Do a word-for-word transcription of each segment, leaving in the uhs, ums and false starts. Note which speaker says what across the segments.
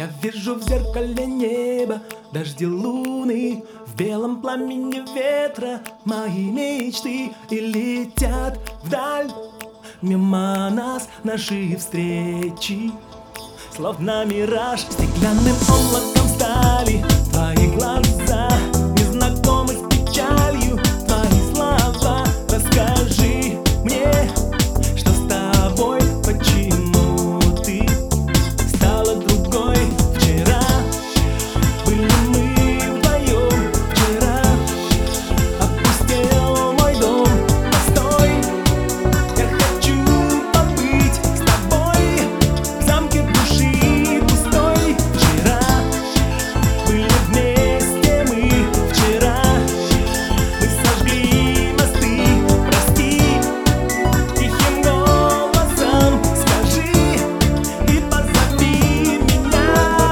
Speaker 1: Я вижу в зеркале небо, дожди луны, в белом пламени ветра мои мечты и летят вдаль мимо нас наши встречи. Словно мираж, стеклянным облаком стали твои глаза, незнакомы с печалью твои слова. Расскажи мне, что с тобой, почему ты стала другой. Вчера были мы вдвоем, вчера опустел мой дом. Постой, я хочу побыть с тобой в замке души пустой. Вчера были вместе мы, вчера мы сожгли мосты. Прости, тихим голосом скажи и позови меня.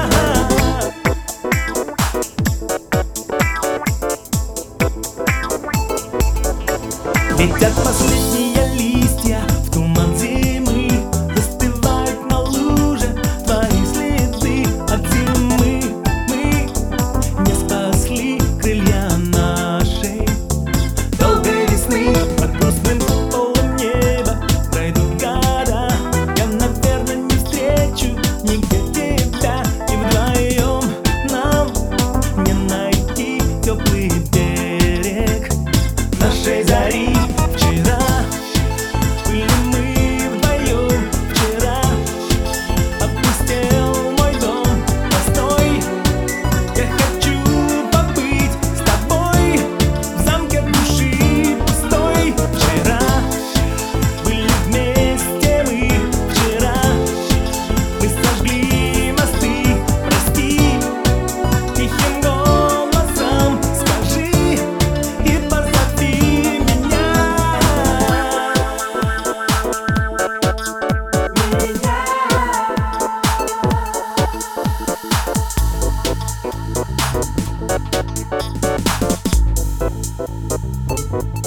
Speaker 1: Летят последние листья в туман зимы, застывают на луже твои следы от зимы. Мы не спасли крылья нашей долгой весны. Под грустным куполом неба пройдут года, я, наверное, не встречу нигде тебя. И вдвоем нам не найти теплый берег нашей зари. Вчера были мы вдвоем, вчера опустел мой дом. Постой, я хочу побыть с тобой в замке души пустой. Вчера были вместе мы, вчера мы сожгли мосты. Прости, тихим голосом скажи и позови меня. Меня.